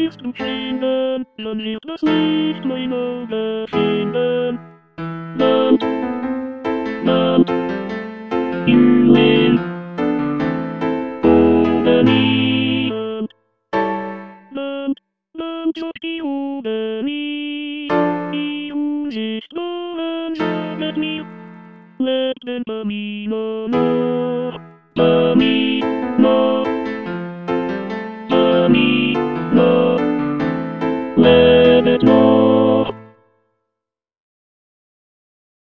wirst du stehen, dann wird das Licht meiner erschienen. Land, Land, Himmel, oben niemand. Land, Land, so die oben nie, unsichtbaren, sagt mir, lebt den Pamina noch.